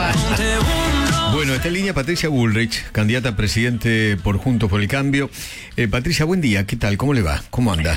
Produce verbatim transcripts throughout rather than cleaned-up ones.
Bueno, está en línea Patricia Bullrich, candidata a presidente por Juntos por el Cambio. Eh, Patricia, buen día, ¿qué tal? ¿Cómo le va? ¿Cómo anda?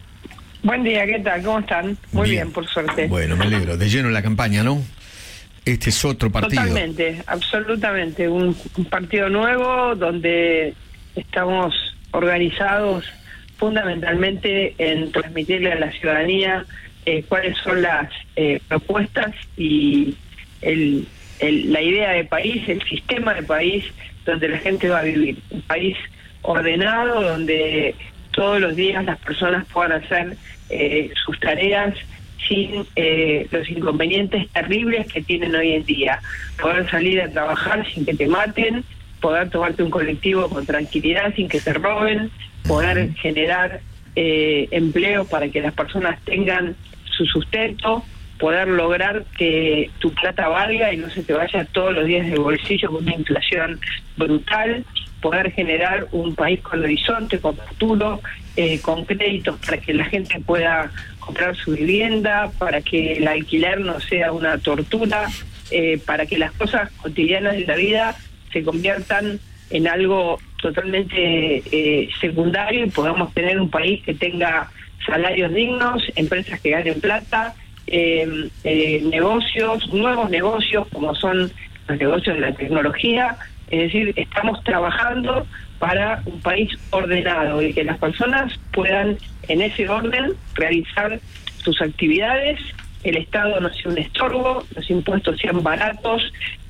Buen día, ¿qué tal? ¿Cómo están? Muy bien, bien por suerte. Bueno, me alegro. De lleno en la campaña, ¿no? Este es otro partido. Totalmente, absolutamente. Un, un partido nuevo donde estamos organizados fundamentalmente en transmitirle a la ciudadanía eh, cuáles son las eh, propuestas y el, el, la idea de país, el sistema de país donde la gente va a vivir. Un país ordenado donde todos los días las personas puedan hacer eh, sus tareas sin eh, los inconvenientes terribles que tienen hoy en día. Poder salir a trabajar sin que te maten, poder tomarte un colectivo con tranquilidad sin que te roben, poder generar eh, empleo para que las personas tengan su sustento, poder lograr que tu plata valga y no se te vaya todos los días del bolsillo con una inflación brutal, poder generar un país con horizonte, con futuro, eh, con créditos para que la gente pueda comprar su vivienda, para que el alquiler no sea una tortura, eh, para que las cosas cotidianas de la vida se conviertan en algo totalmente eh, secundario y podamos tener un país que tenga salarios dignos, empresas que ganen plata, eh, eh, negocios, nuevos negocios como son los negocios de la tecnología. Es decir, estamos trabajando para un país ordenado y que las personas puedan en ese orden realizar sus actividades, el Estado no sea un estorbo, los impuestos sean baratos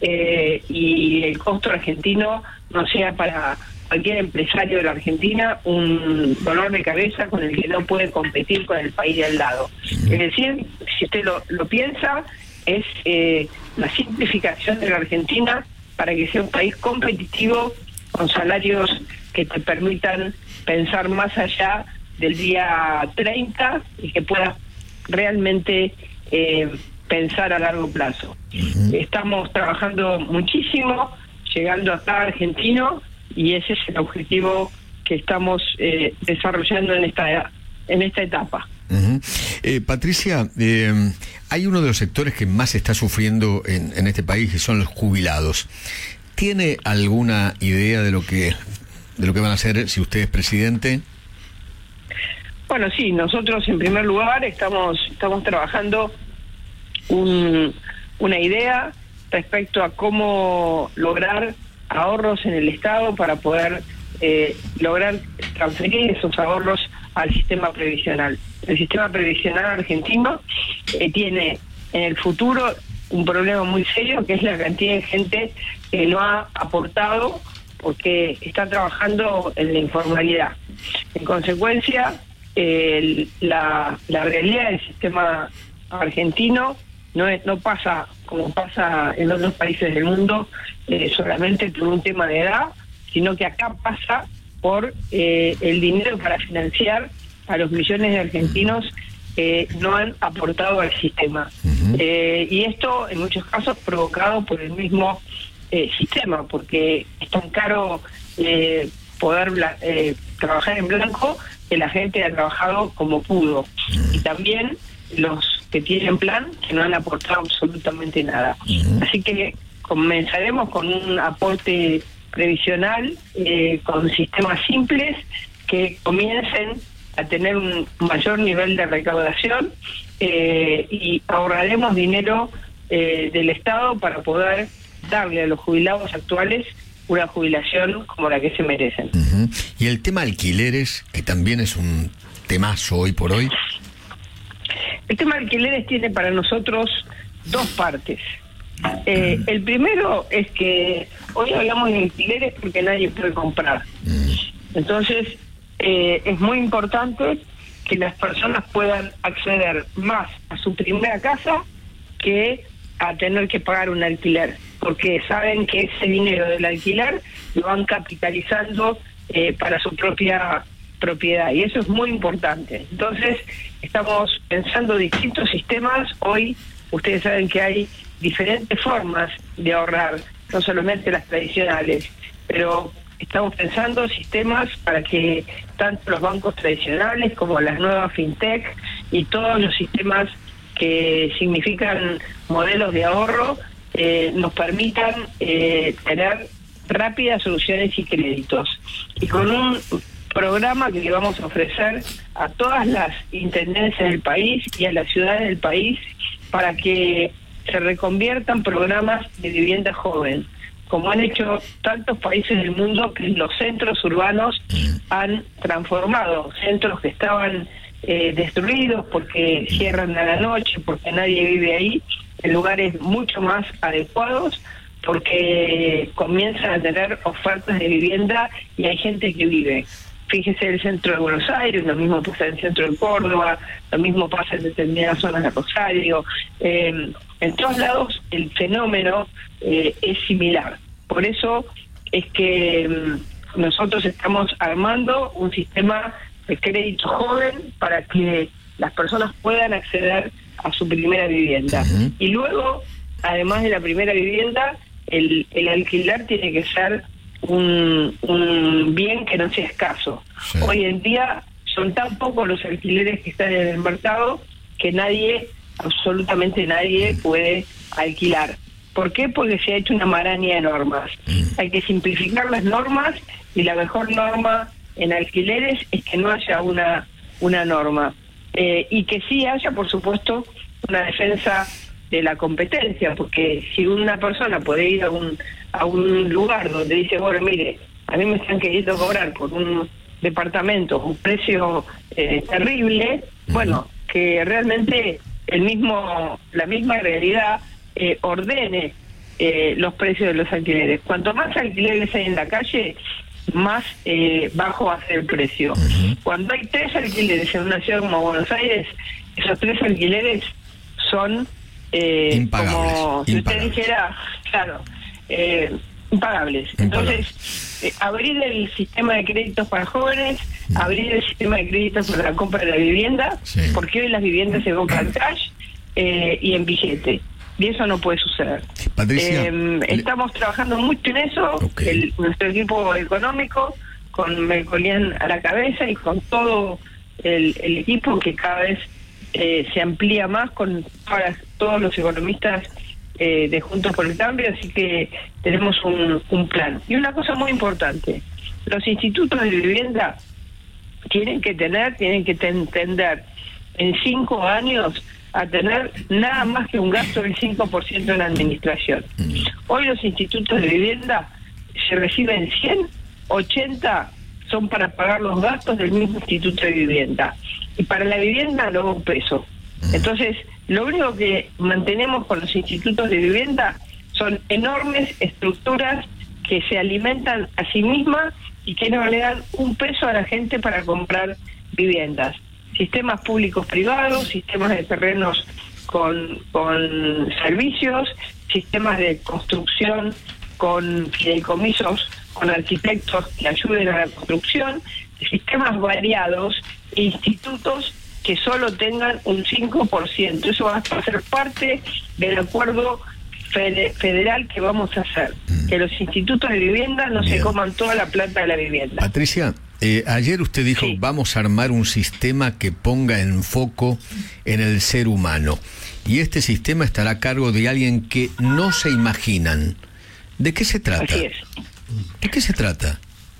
eh, y el costo argentino no sea para cualquier empresario de la Argentina un dolor de cabeza con el que no puede competir con el país de al lado. Es decir, si usted lo, lo piensa, es eh, la simplificación de la Argentina para que sea un país competitivo con salarios que te permitan pensar más allá del día treinta y que puedas realmente eh, pensar a largo plazo. Uh-huh. Estamos trabajando muchísimo, llegando acá a Argentino, y ese es el objetivo que estamos eh, desarrollando en esta en esta etapa. Uh-huh. eh, Patricia, eh, hay uno de los sectores que más está sufriendo en, en este país, que son los jubilados. ¿Tiene alguna idea de lo que de lo que van a hacer si usted es presidente? Bueno, sí, nosotros en primer lugar estamos estamos trabajando un, una idea respecto a cómo lograr ahorros en el Estado para poder eh, lograr transferir esos ahorros al sistema previsional. El sistema previsional argentino eh, tiene en el futuro un problema muy serio, que es la cantidad de gente que no ha aportado porque está trabajando en la informalidad. En consecuencia, eh, la, la realidad del sistema argentino no es, no pasa como pasa en otros países del mundo eh, solamente por un tema de edad, sino que acá pasa por eh, el dinero para financiar a los millones de argentinos que no han aportado al sistema. Uh-huh. Eh, y esto en muchos casos provocado por el mismo eh, sistema, porque es tan caro eh, poder eh, trabajar en blanco que la gente ha trabajado como pudo. Uh-huh. Y también los que tienen plan que no han aportado absolutamente nada. Uh-huh. Así que comenzaremos con un aporte previsional, eh, con sistemas simples que comiencen a tener un mayor nivel de recaudación eh, y ahorraremos dinero eh, del Estado para poder darle a los jubilados actuales una jubilación como la que se merecen. Uh-huh. Y el tema alquileres, que también es un temazo hoy por hoy. El tema alquileres tiene para nosotros dos partes. Eh, el primero es que hoy hablamos de alquileres porque nadie puede comprar. Entonces, eh, es muy importante que las personas puedan acceder más a su primera casa que a tener que pagar un alquiler, porque saben que ese dinero del alquiler lo van capitalizando eh, para su propia propiedad, y eso es muy importante. Entonces, estamos pensando distintos sistemas. Hoy, ustedes saben que hay diferentes formas de ahorrar, no solamente las tradicionales, pero estamos pensando sistemas para que tanto los bancos tradicionales como las nuevas fintech y todos los sistemas que significan modelos de ahorro eh, nos permitan eh, tener rápidas soluciones y créditos. Y con un programa que le vamos a ofrecer a todas las intendencias del país y a las ciudades del país para que se reconviertan programas de vivienda joven, como han hecho tantos países del mundo, que los centros urbanos han transformado, centros que estaban eh, destruidos porque cierran a la noche, porque nadie vive ahí, en lugares mucho más adecuados, porque comienzan a tener ofertas de vivienda y hay gente que vive. Fíjese el centro de Buenos Aires, lo mismo pasa en el centro de Córdoba, lo mismo pasa en determinadas zonas de Rosario. Eh, en todos lados el fenómeno eh, es similar. Por eso es que mm, nosotros estamos armando un sistema de crédito joven para que las personas puedan acceder a su primera vivienda. Uh-huh. Y luego, además de la primera vivienda, el, el alquiler tiene que ser un, un bien que no sea escaso. Sí. Hoy en día son tan pocos los alquileres que están en el mercado que nadie, absolutamente nadie, puede alquilar. ¿Por qué? Porque se ha hecho una maraña de normas. Mm. Hay que simplificar las normas y la mejor norma en alquileres es que no haya una, una norma. Eh, y que sí haya, por supuesto, una defensa de la competencia, porque si una persona puede ir a un a un lugar donde dice, bueno, mire, a mí me están queriendo cobrar por un departamento un precio eh, terrible, bueno, que realmente el mismo la misma realidad eh, ordene eh, los precios de los alquileres. Cuanto más alquileres hay en la calle, más eh, bajo va a ser el precio. Uh-huh. Cuando hay tres alquileres en una ciudad como Buenos Aires, esos tres alquileres son eh, impagables, como si impagables. usted dijera, claro, eh, impagables. Entonces, eh, abrir el sistema de créditos para jóvenes, uh-huh. abrir el sistema de créditos para la compra de la vivienda, sí. porque hoy las viviendas se compran cash eh, y en billete. Y eso no puede suceder. Patricia, eh, estamos trabajando mucho en eso, okay. el, nuestro equipo económico, con Melconian a la cabeza y con todo el, el equipo que cada vez eh, se amplía más con todas, todos los economistas eh, de Juntos por el Cambio, así que tenemos un, un plan. Y una cosa muy importante, los institutos de vivienda tienen que tener, tienen que entender en cinco años a tener nada más que un gasto del cinco por ciento en la administración. Hoy los institutos de vivienda se reciben cien, ochenta son para pagar los gastos del mismo instituto de vivienda. Y para la vivienda no un peso. Entonces, lo único que mantenemos con los institutos de vivienda son enormes estructuras que se alimentan a sí mismas y que no le dan un peso a la gente para comprar viviendas. Sistemas públicos privados, sistemas de terrenos con, con servicios, sistemas de construcción con fideicomisos, con arquitectos que ayuden a la construcción, sistemas variados e institutos que solo tengan un cinco por ciento. Eso va a ser parte del acuerdo federal que vamos a hacer, que los institutos de vivienda no Bien. se coman toda la plata de la vivienda. Patricia, eh, ayer usted dijo, sí. vamos a armar un sistema que ponga en foco en el ser humano, y este sistema estará a cargo de alguien que no se imaginan. ¿De qué se trata? Así es. ¿De qué se trata?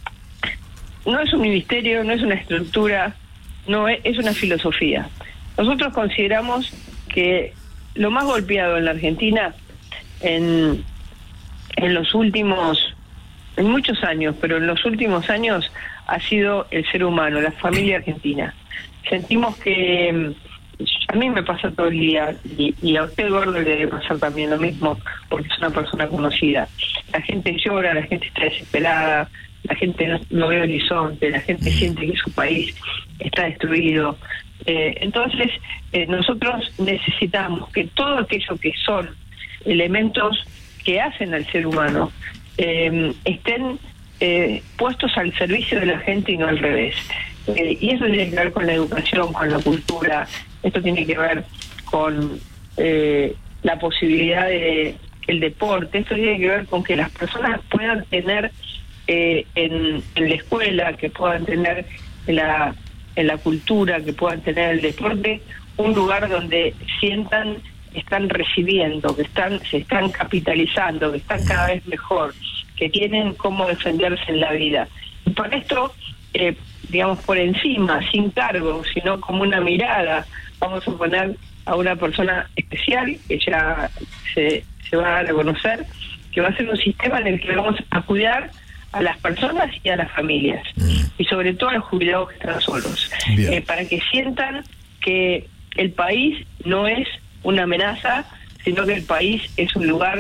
No es un ministerio, no es una estructura, no es, es una filosofía. Nosotros consideramos que lo más golpeado en la Argentina en, en los últimos, en muchos años, pero en los últimos años ha sido el ser humano, la familia argentina. Sentimos que, a mí me pasa todo el día, y, y a usted, Gordo, le debe pasar también lo mismo, porque es una persona conocida. La gente llora, la gente está desesperada, la gente no, no ve horizonte, la gente siente que su país está destruido. Eh, entonces, eh, nosotros necesitamos que todo aquello que son elementos que hacen al ser humano eh, estén eh, puestos al servicio de la gente y no al revés. Eh, y eso tiene que ver con la educación, con la cultura, esto tiene que ver con eh, la posibilidad de el deporte, esto tiene que ver con que las personas puedan tener eh, en, en la escuela, que puedan tener en la, en la cultura, que puedan tener el deporte, un lugar donde sientan están recibiendo, que están se están capitalizando, que están cada vez mejor, que tienen cómo defenderse en la vida. Y por esto, eh, digamos, por encima, sin cargo, sino como una mirada, vamos a poner a una persona especial, que ya se, se va a reconocer, que va a ser un sistema en el que vamos a cuidar a las personas y a las familias, y sobre todo a los jubilados que están solos, eh, para que sientan que el país no es una amenaza, sino que el país es un lugar